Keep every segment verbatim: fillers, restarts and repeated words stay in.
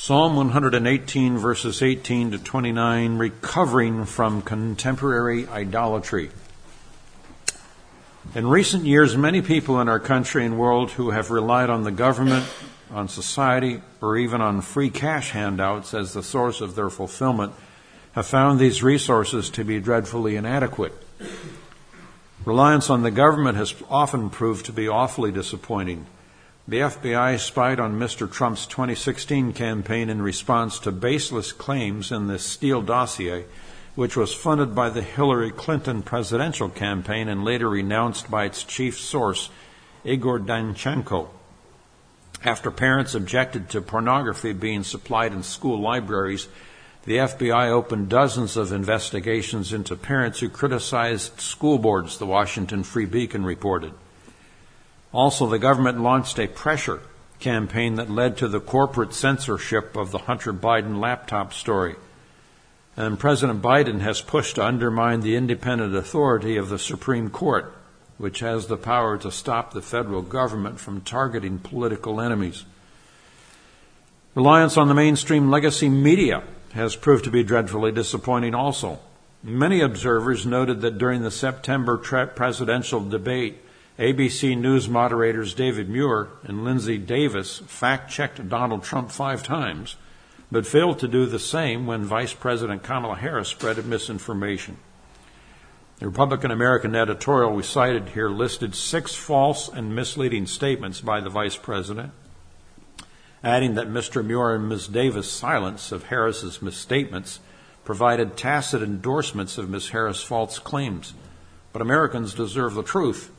Psalm one eighteen, verses eighteen to twenty-nine, recovering from contemporary idolatry. In recent years, many people in our country and world who have relied on the government, on society, or even on free cash handouts as the source of their fulfillment have found these resources to be dreadfully inadequate. Reliance on the government has often proved to be awfully disappointing. The F B I spied on Mister Trump's twenty sixteen campaign in response to baseless claims in the Steele dossier, which was funded by the Hillary Clinton presidential campaign and later renounced by its chief source, Igor Danchenko. After parents objected to pornography being supplied in school libraries, the F B I opened dozens of investigations into parents who criticized school boards, the Washington Free Beacon reported. Also, the government launched a pressure campaign that led to the corporate censorship of the Hunter Biden laptop story. And President Biden has pushed to undermine the independent authority of the Supreme Court, which has the power to stop the federal government from targeting political enemies. Reliance on the mainstream legacy media has proved to be dreadfully disappointing also. Many observers noted that during the September tra- presidential debate, A B C News moderators David Muir and Lindsay Davis fact-checked Donald Trump five times, but failed to do the same when Vice President Kamala Harris spread misinformation. The Republican American editorial we cited here listed six false and misleading statements by the Vice President, adding that Mister Muir and Miz Davis' silence of Harris's misstatements provided tacit endorsements of Miz Harris' false claims. But Americans deserve the truth.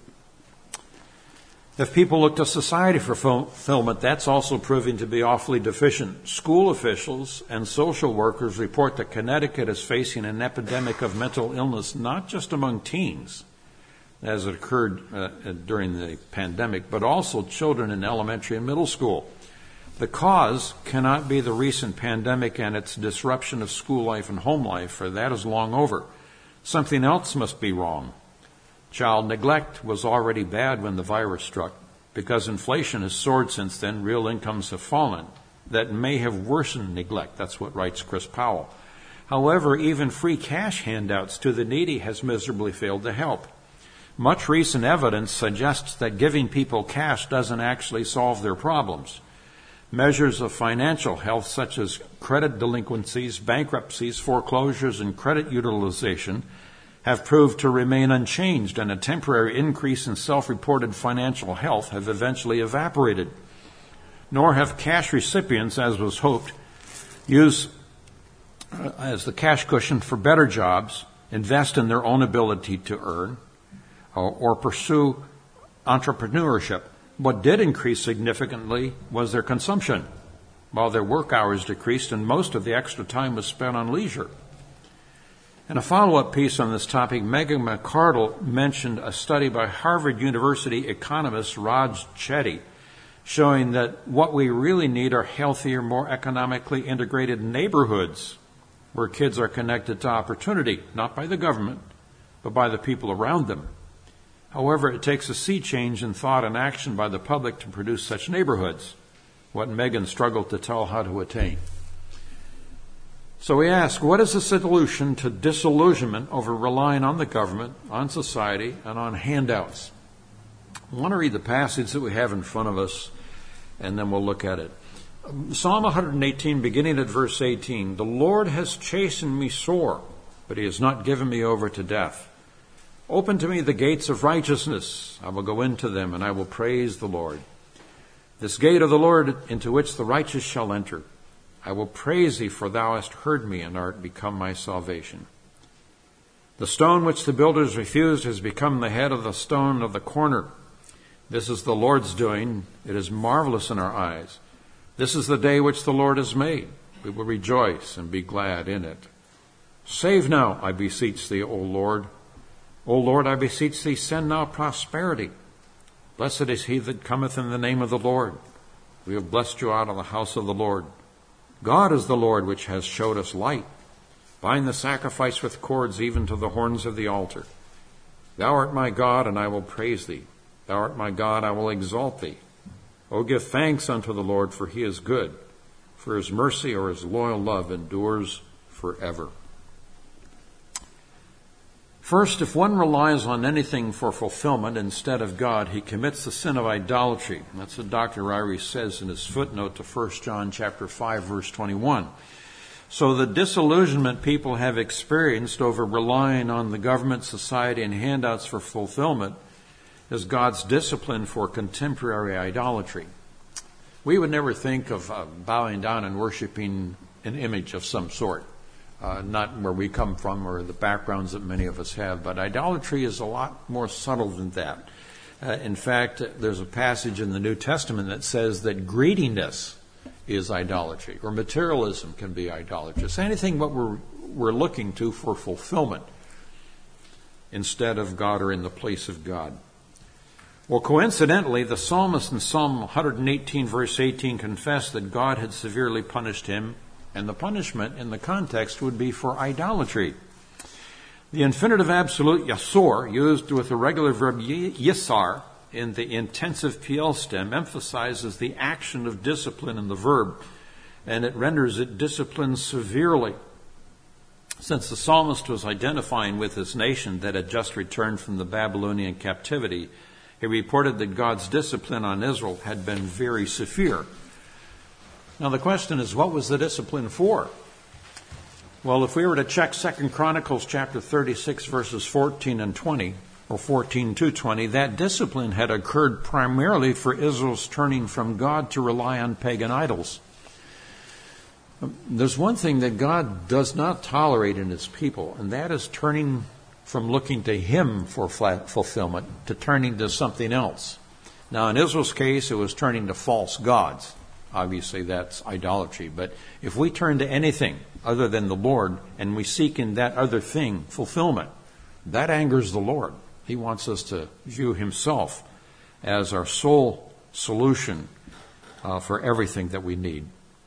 If people look to society for fulfillment, that's also proving to be awfully deficient. School officials and social workers report that Connecticut is facing an epidemic of mental illness, not just among teens, as it occurred uh, during the pandemic, but also children in elementary and middle school. The cause cannot be the recent pandemic and its disruption of school life and home life, for that is long over. Something else must be wrong. Child neglect was already bad when the virus struck. Because inflation has soared since then, real incomes have fallen. That may have worsened neglect. That's what writes Chris Powell. However, even free cash handouts to the needy has miserably failed to help. Much recent evidence suggests that giving people cash doesn't actually solve their problems. Measures of financial health such as credit delinquencies, bankruptcies, foreclosures, and credit utilization have proved to remain unchanged, and a temporary increase in self-reported financial health have eventually evaporated. Nor have cash recipients, as was hoped, use uh, as the cash cushion for better jobs, invest in their own ability to earn, or, or pursue entrepreneurship. What did increase significantly was their consumption, while their work hours decreased and most of the extra time was spent on leisure. In a follow-up piece on this topic, Megan McArdle mentioned a study by Harvard University economist Raj Chetty showing that what we really need are healthier, more economically integrated neighborhoods where kids are connected to opportunity, not by the government, but by the people around them. However, it takes a sea change in thought and action by the public to produce such neighborhoods, what Megan struggled to tell how to attain. So we ask, what is the solution to disillusionment over relying on the government, on society, and on handouts? I want to read the passage that we have in front of us, and then we'll look at it. Psalm one eighteen, beginning at verse eighteen, "The Lord has chastened me sore, but he has not given me over to death. Open to me the gates of righteousness. I will go into them, and I will praise the Lord. This gate of the Lord into which the righteous shall enter. I will praise thee, for thou hast heard me, and art become my salvation. The stone which the builders refused has become the head of the stone of the corner. This is the Lord's doing. It is marvelous in our eyes. This is the day which the Lord has made. We will rejoice and be glad in it. Save now, I beseech thee, O Lord. O Lord, I beseech thee, send now prosperity. Blessed is he that cometh in the name of the Lord. We have blessed you out of the house of the Lord. God is the Lord which has showed us light. Bind the sacrifice with cords even to the horns of the altar. Thou art my God, and I will praise thee. Thou art my God, I will exalt thee. O give thanks unto the Lord, for he is good. for his mercy or his loyal love endures forever. First, if one relies on anything for fulfillment instead of God, he commits the sin of idolatry. That's what Doctor Ryrie says in his footnote to First John chapter five, verse twenty-one. So the disillusionment people have experienced over relying on the government, society, and handouts for fulfillment is God's discipline for contemporary idolatry. We would never think of uh, bowing down and worshiping an image of some sort. Uh, not where we come from or the backgrounds that many of us have, but idolatry is a lot more subtle than that. Uh, in fact, there's a passage in the New Testament that says that greediness is idolatry, or materialism can be idolatrous. Anything what we're we're looking to for fulfillment instead of God or in the place of God. Well, coincidentally, the psalmist in Psalm one eighteen, verse eighteen, confessed that God had severely punished him, and the punishment in the context would be for idolatry. The infinitive absolute yasor, used with the regular verb yisar in the intensive P L stem, emphasizes the action of discipline in the verb, and it renders it discipline severely. Since the psalmist was identifying with his nation that had just returned from the Babylonian captivity, he reported that God's discipline on Israel had been very severe. Now the question is, what was the discipline for? Well, if we were to check Second Chronicles chapter thirty-six, verses fourteen and twenty, or fourteen to twenty, that discipline had occurred primarily for Israel's turning from God to rely on pagan idols. There's one thing that God does not tolerate in his people, and that is turning from looking to him for fulfillment to turning to something else. Now, in Israel's case, it was turning to false gods. Obviously, that's idolatry. But if we turn to anything other than the Lord and we seek in that other thing fulfillment, that angers the Lord. He wants us to view himself as our sole solution uh, for everything that we need.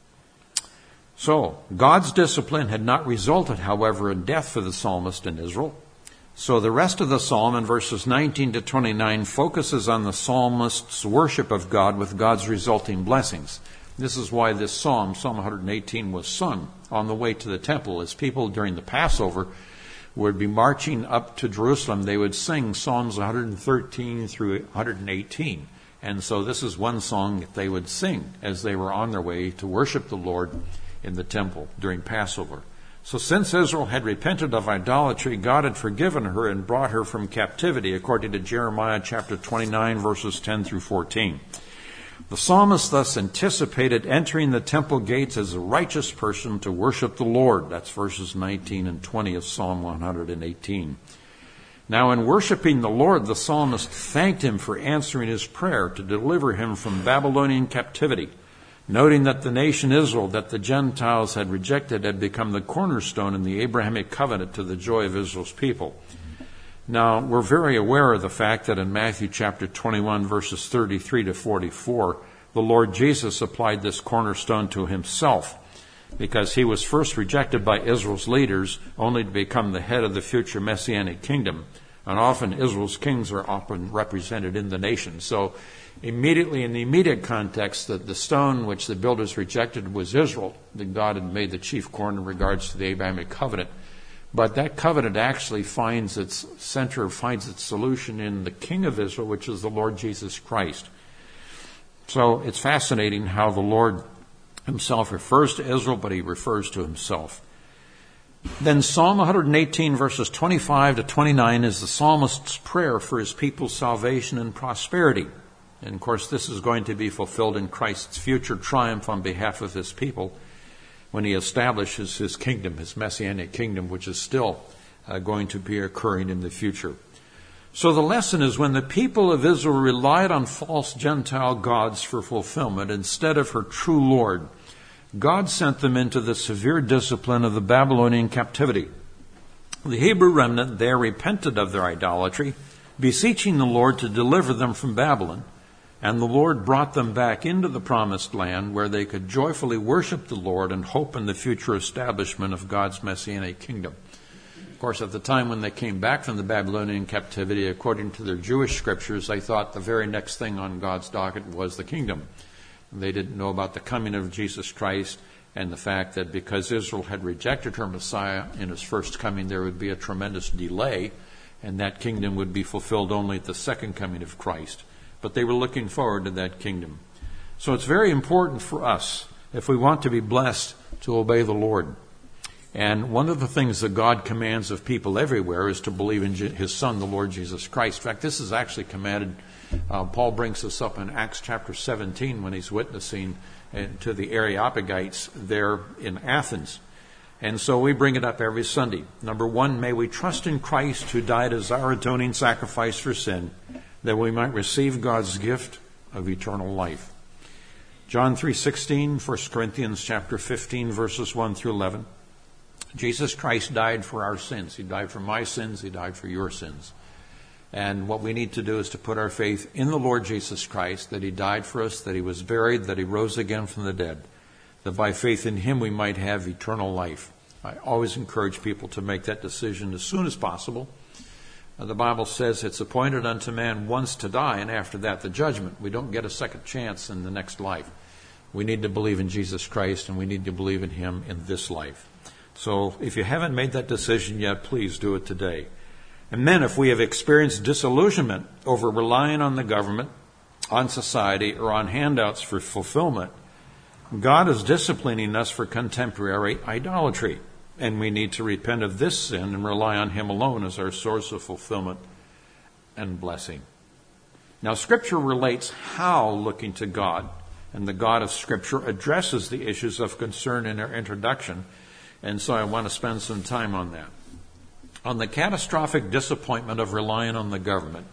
So, God's discipline had not resulted, however, in death for the psalmist in Israel. So the rest of the psalm in verses nineteen to twenty-nine focuses on the psalmist's worship of God with God's resulting blessings. This is why this psalm, Psalm one eighteen, was sung on the way to the temple. As people during the Passover would be marching up to Jerusalem, they would sing Psalms one thirteen through one eighteen. And so this is one song that they would sing as they were on their way to worship the Lord in the temple during Passover. So since Israel had repented of idolatry, God had forgiven her and brought her from captivity, according to Jeremiah chapter twenty-nine, verses ten through fourteen. The psalmist thus anticipated entering the temple gates as a righteous person to worship the Lord. That's verses nineteen and twenty of Psalm one eighteen. Now, in worshiping the Lord, the psalmist thanked him for answering his prayer to deliver him from Babylonian captivity, noting that the nation Israel that the Gentiles had rejected had become the cornerstone in the Abrahamic covenant to the joy of Israel's people. Now, we're very aware of the fact that in Matthew chapter twenty-one, verses thirty-three to forty-four, the Lord Jesus applied this cornerstone to himself, because he was first rejected by Israel's leaders, only to become the head of the future Messianic kingdom. And often Israel's kings are often represented in the nation. So immediately, in the immediate context, that the stone which the builders rejected was Israel, that God had made the chief corner in regards to the Abrahamic covenant. But that covenant actually finds its center, finds its solution in the King of Israel, which is the Lord Jesus Christ. So it's fascinating how the Lord himself refers to Israel, but he refers to himself. Then Psalm one eighteen, verses twenty-five to twenty-nine, is the psalmist's prayer for his people's salvation and prosperity. And of course, this is going to be fulfilled in Christ's future triumph on behalf of his people when he establishes his kingdom, his messianic kingdom, which is still uh, going to be occurring in the future. So the lesson is, when the people of Israel relied on false Gentile gods for fulfillment instead of her true Lord, God sent them into the severe discipline of the Babylonian captivity. The Hebrew remnant there repented of their idolatry, beseeching the Lord to deliver them from Babylon. And the Lord brought them back into the promised land, where they could joyfully worship the Lord and hope in the future establishment of God's messianic kingdom. Of course, at the time when they came back from the Babylonian captivity, according to their Jewish scriptures, they thought the very next thing on God's docket was the kingdom. They didn't know about the coming of Jesus Christ and the fact that because Israel had rejected her Messiah in his first coming, there would be a tremendous delay, and that kingdom would be fulfilled only at the second coming of Christ. But they were looking forward to that kingdom. So it's very important for us, if we want to be blessed, to obey the Lord. And one of the things that God commands of people everywhere is to believe in his Son, the Lord Jesus Christ. In fact, this is actually commanded. Uh, Paul brings this up in Acts chapter seventeen when he's witnessing uh, to the Areopagites there in Athens. And so we bring it up every Sunday. Number one, may we trust in Christ who died as our atoning sacrifice for sin, that we might receive God's gift of eternal life. John three sixteen, First Corinthians chapter fifteen, verses one through eleven. Jesus Christ died for our sins. He died for my sins. He died for your sins. And what we need to do is to put our faith in the Lord Jesus Christ, that he died for us, that he was buried, that he rose again from the dead, that by faith in him we might have eternal life. I always encourage people to make that decision as soon as possible. Uh, the Bible says it's appointed unto man once to die, and after that the judgment. We don't get a second chance in the next life. We need to believe in Jesus Christ, and we need to believe in him in this life. So if you haven't made that decision yet, please do it today. And then if we have experienced disillusionment over relying on the government, on society, or on handouts for fulfillment, God is disciplining us for contemporary idolatry. And we need to repent of this sin and rely on him alone as our source of fulfillment and blessing. Now, Scripture relates how looking to God and the God of Scripture addresses the issues of concern in our introduction. And so I want to spend some time on that. On the catastrophic disappointment of relying on the government,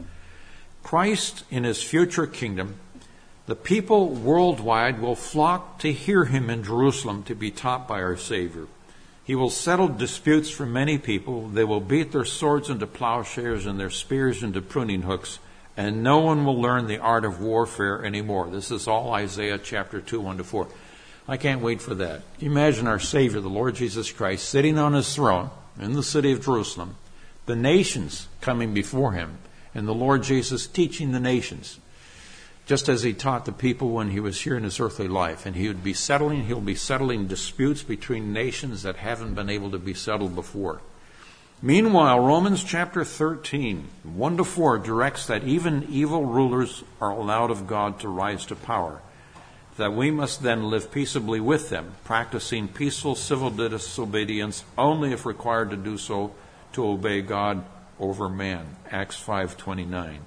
Christ in his future kingdom, the people worldwide will flock to hear him in Jerusalem to be taught by our Savior. He will settle disputes for many people. They will beat their swords into plowshares and their spears into pruning hooks, and no one will learn the art of warfare anymore. This is all Isaiah chapter two, one to four. I can't wait for that. Imagine our Savior, the Lord Jesus Christ, sitting on his throne in the city of Jerusalem, the nations coming before him, and the Lord Jesus teaching the nations, just as he taught the people when he was here in his earthly life. And he would be settling, he'll be settling disputes between nations that haven't been able to be settled before. Meanwhile, Romans chapter thirteen, one to four, directs that even evil rulers are allowed of God to rise to power, that we must then live peaceably with them, practicing peaceful civil disobedience only if required to do so to obey God over man. Acts five twenty-nine.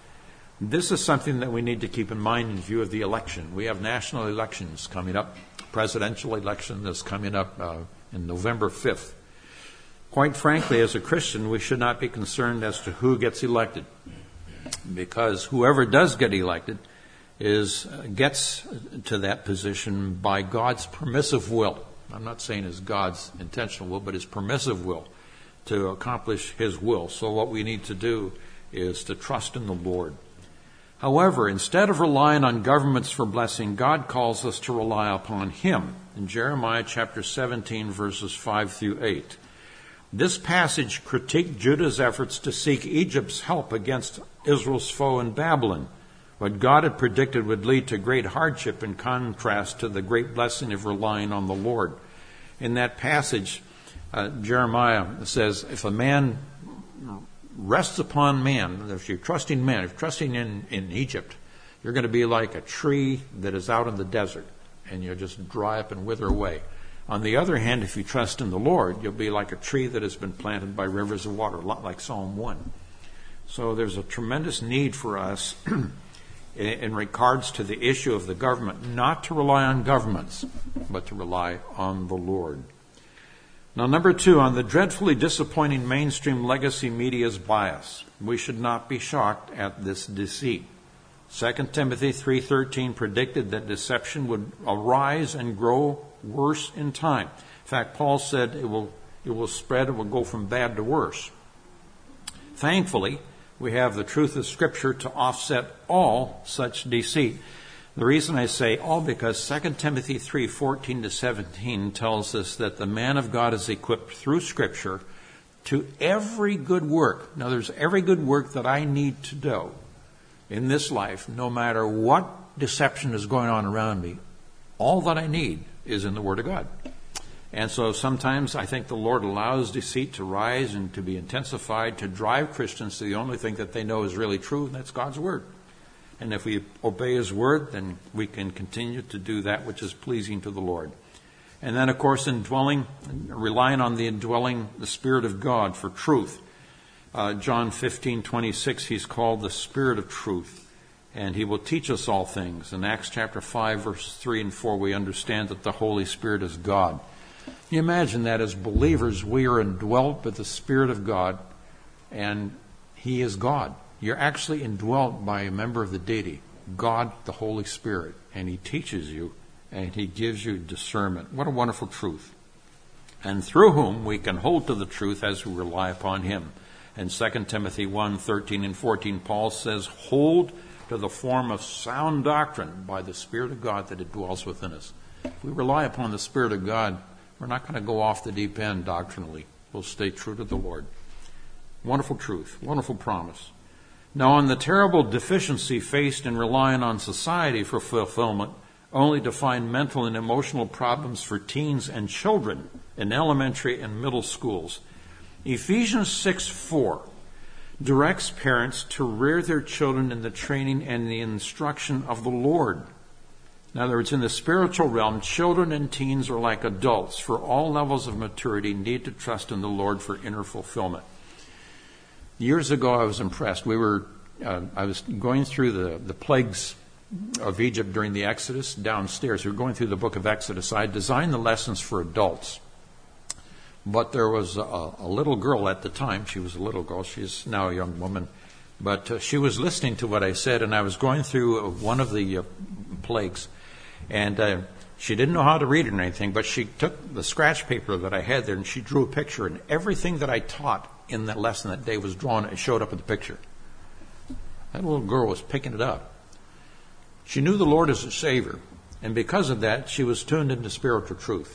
This is something that we need to keep in mind in view of the election. We have national elections coming up. Presidential election is coming up uh, in November fifth. Quite frankly, as a Christian, we should not be concerned as to who gets elected, because whoever does get elected is uh, gets to that position by God's permissive will. I'm not saying it's God's intentional will, but his permissive will to accomplish his will. So what we need to do is to trust in the Lord. However, instead of relying on governments for blessing, God calls us to rely upon him in Jeremiah chapter seventeen, verses five through eight. This passage critiqued Judah's efforts to seek Egypt's help against Israel's foe in Babylon. What God had predicted would lead to great hardship in contrast to the great blessing of relying on the Lord. In that passage, uh, Jeremiah says, if a man rests upon man, if you're trusting man, if you're trusting in, in Egypt, you're going to be like a tree that is out in the desert, and you'll just dry up and wither away. On the other hand, if you trust in the Lord, you'll be like a tree that has been planted by rivers of water, a lot like Psalm one. So there's a tremendous need for us in regards to the issue of the government, not to rely on governments, but to rely on the Lord. Now, number two, on the dreadfully disappointing mainstream legacy media's bias, we should not be shocked at this deceit. Second Timothy three thirteen predicted that deception would arise and grow worse in time. In fact, Paul said it will it will spread, it will go from bad to worse. Thankfully, we have the truth of Scripture to offset all such deceit. The reason I say all, because Second Timothy three fourteen to seventeen tells us that the man of God is equipped through Scripture to every good work. Now, there's every good work that I need to do in this life, no matter what deception is going on around me, all that I need is in the Word of God. And so sometimes I think the Lord allows deceit to rise and to be intensified to drive Christians to the only thing that they know is really true, and that's God's Word. And if we obey His Word, then we can continue to do that which is pleasing to the Lord. And then, of course, indwelling, relying on the indwelling, the Spirit of God for truth. Uh, John fifteen twenty-six, He's called the Spirit of Truth, and He will teach us all things. In Acts chapter five, verses three and four, we understand that the Holy Spirit is God. You imagine that as believers, we are indwelt with the Spirit of God, and He is God. You're actually indwelt by a member of the deity, God the Holy Spirit, and He teaches you, and He gives you discernment. What a wonderful truth. And through whom we can hold to the truth as we rely upon Him. In Second Timothy one, thirteen and fourteen, Paul says, hold to the form of sound doctrine by the Spirit of God that it dwells within us. If we rely upon the Spirit of God, we're not going to go off the deep end doctrinally. We'll stay true to the Lord. Wonderful truth, wonderful promise. Now, on the terrible deficiency faced in relying on society for fulfillment, only to find mental and emotional problems for teens and children in elementary and middle schools, Ephesians six four directs parents to rear their children in the training and the instruction of the Lord. In other words, in the spiritual realm, children and teens are like adults. For all levels of maturity, need to trust in the Lord for inner fulfillment. Years ago, I was impressed. We were, uh, I was going through the, the plagues of Egypt during the Exodus downstairs. We were going through the book of Exodus. I designed the lessons for adults. But there was a, a little girl at the time. She was a little girl. She's now a young woman. But uh, she was listening to what I said, and I was going through uh, one of the uh, plagues. And uh, she didn't know how to read it or anything, but she took the scratch paper that I had there, and she drew a picture. And everything that I taught in that lesson that day was drawn. It showed up in the picture. That little girl was picking it up. She knew the Lord as a Savior, and because of that, she was tuned into spiritual truth.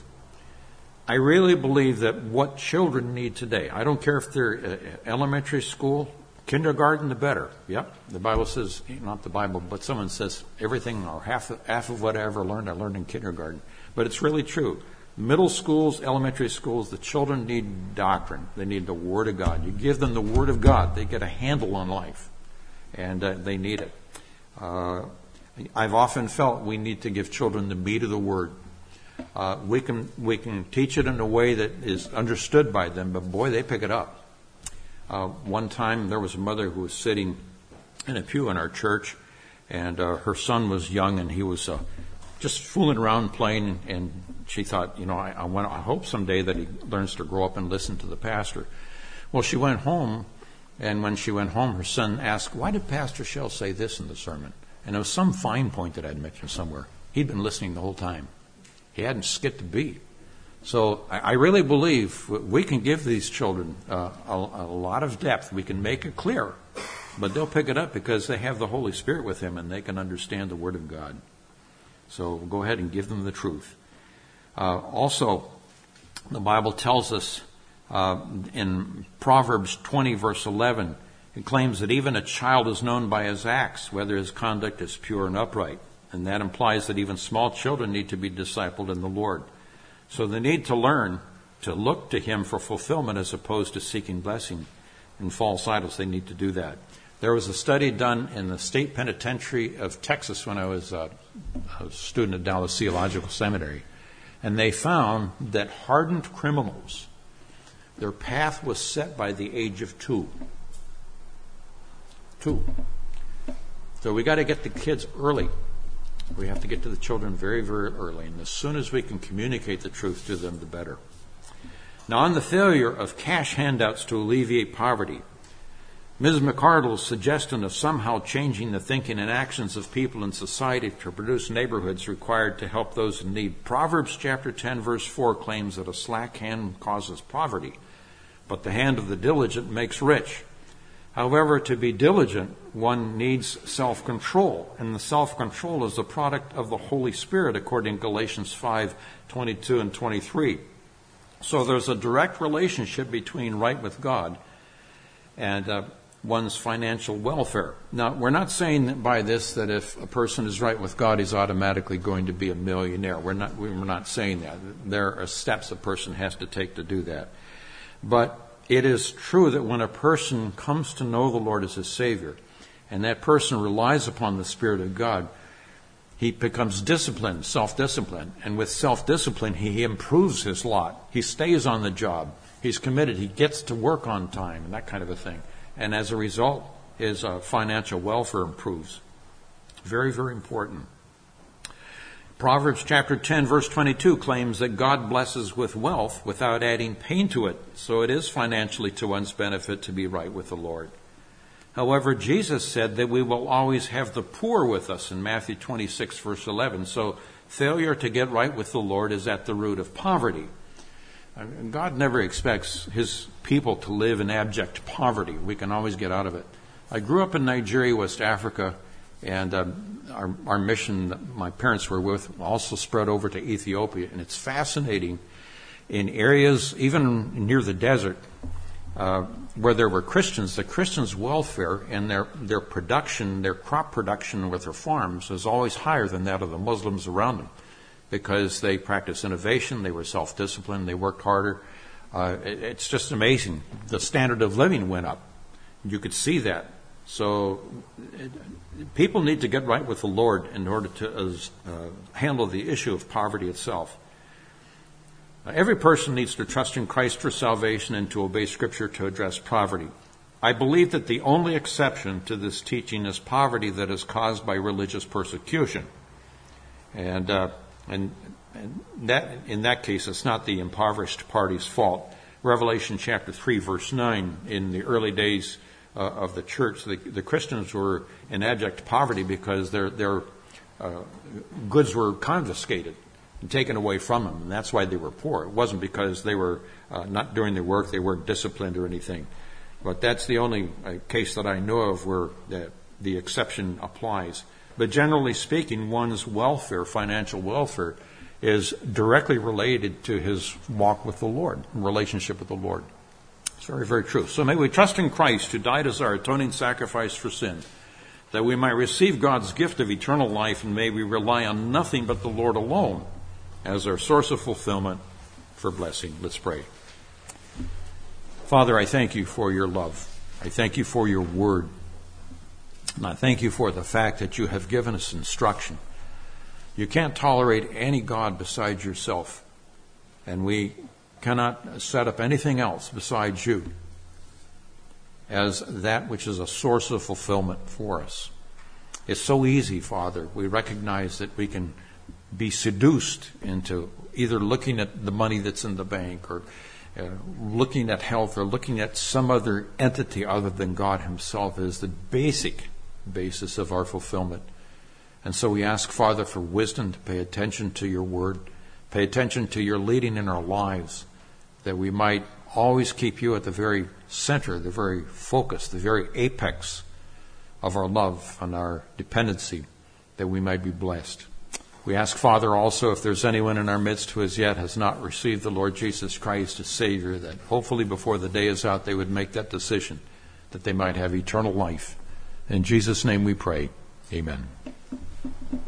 I really believe that what children need today, I don't care if they're elementary school, kindergarten, the better. Yep, the Bible says, not the Bible, but someone says everything or half, half of what I ever learned, I learned in kindergarten. But it's really true. Middle schools, elementary schools, the children need doctrine. They need the Word of God. You give them the Word of God, they get a handle on life, and uh, they need it. Uh, I've often felt we need to give children the meat of the Word. Uh, we can we can teach it in a way that is understood by them, but boy, they pick it up. Uh, one time there was a mother who was sitting in a pew in our church, and uh, her son was young, and he was uh, just fooling around playing, and she thought, you know, I, I, want, I hope someday that he learns to grow up and listen to the pastor. Well, she went home, and when she went home, her son asked, why did Pastor Shell say this in the sermon? And it was some fine point that I'd mentioned somewhere. He'd been listening the whole time. He hadn't skipped a beat. So I, I really believe we can give these children uh, a, a lot of depth. We can make it clear, but they'll pick it up because they have the Holy Spirit with them and they can understand the Word of God. So go ahead and give them the truth. Uh, also, the Bible tells us uh, in Proverbs twenty, verse eleven, it claims that even a child is known by his acts, whether his conduct is pure and upright. And that implies that even small children need to be discipled in the Lord. So they need to learn to look to Him for fulfillment as opposed to seeking blessing in false idols. They need to do that. There was a study done in the State Penitentiary of Texas when I was a, a student at Dallas Theological Seminary. And they found that hardened criminals, their path was set by the age of two. Two. So we got to get the kids early. We have to get to the children very, very early. And as soon as we can communicate the truth to them, the better. Now, on the failure of cash handouts to alleviate poverty, Miz McCardle's suggestion of somehow changing the thinking and actions of people in society to produce neighborhoods required to help those in need. Proverbs chapter ten, verse four claims that a slack hand causes poverty, but the hand of the diligent makes rich. However, to be diligent, one needs self-control, and the self-control is the product of the Holy Spirit, according to Galatians five, twenty-two and twenty-three. So there's a direct relationship between right with God and uh, one's financial welfare. Now, we're not saying that by this that if a person is right with God, he's automatically going to be a millionaire. We're not, we're not saying that. There are steps a person has to take to do that. But it is true that when a person comes to know the Lord as his Savior, and that person relies upon the Spirit of God, he becomes disciplined, self-disciplined. And with self-discipline, he improves his lot. He stays on the job. He's committed. He gets to work on time and that kind of a thing. And as a result, his uh, financial welfare improves. Very, very important. Proverbs chapter ten, verse twenty-two claims that God blesses with wealth without adding pain to it. So it is financially to one's benefit to be right with the Lord. However, Jesus said that we will always have the poor with us in Matthew twenty-six, verse eleven. So failure to get right with the Lord is at the root of poverty. God never expects his people to live in abject poverty. We can always get out of it. I grew up in Nigeria, West Africa, and um, our, our mission that my parents were with also spread over to Ethiopia. And it's fascinating in areas, even near the desert, uh, where there were Christians, the Christians' welfare and their, their production, their crop production with their farms was always higher than that of the Muslims around them, because they practiced innovation, they were self-disciplined, they worked harder. Uh, it, it's just amazing. The standard of living went up. You could see that. So it, people need to get right with the Lord in order to uh, handle the issue of poverty itself. Uh, every person needs to trust in Christ for salvation and to obey Scripture to address poverty. I believe that the only exception to this teaching is poverty that is caused by religious persecution. And uh, And, and that, in that case, it's not the impoverished party's fault. Revelation chapter three, verse nine, in the early days uh, of the church, the, the Christians were in abject poverty because their, their uh, goods were confiscated and taken away from them, and that's why they were poor. It wasn't because they were uh, not doing their work, they weren't disciplined or anything. But that's the only uh, case that I know of where the, the exception applies. But generally speaking, one's welfare, financial welfare, is directly related to his walk with the Lord, relationship with the Lord. It's very, very true. So may we trust in Christ, who died as our atoning sacrifice for sin, that we might receive God's gift of eternal life, and may we rely on nothing but the Lord alone as our source of fulfillment for blessing. Let's pray. Father, I thank you for your love. I thank you for your word. And I thank you for the fact that you have given us instruction. You can't tolerate any God besides yourself. And we cannot set up anything else besides you as that which is a source of fulfillment for us. It's so easy, Father. We recognize that we can be seduced into either looking at the money that's in the bank or uh, looking at health or looking at some other entity other than God himself as the basic basis of our fulfillment. And so we ask, Father, for wisdom to pay attention to your word, pay attention to your leading in our lives, that we might always keep you at the very center, the very focus, the very apex of our love and our dependency, that we might be blessed. We ask, Father, also if there's anyone in our midst who as yet has not received the Lord Jesus Christ as Savior, that hopefully before the day is out they would make that decision, that they might have eternal life. In Jesus' name we pray. Amen.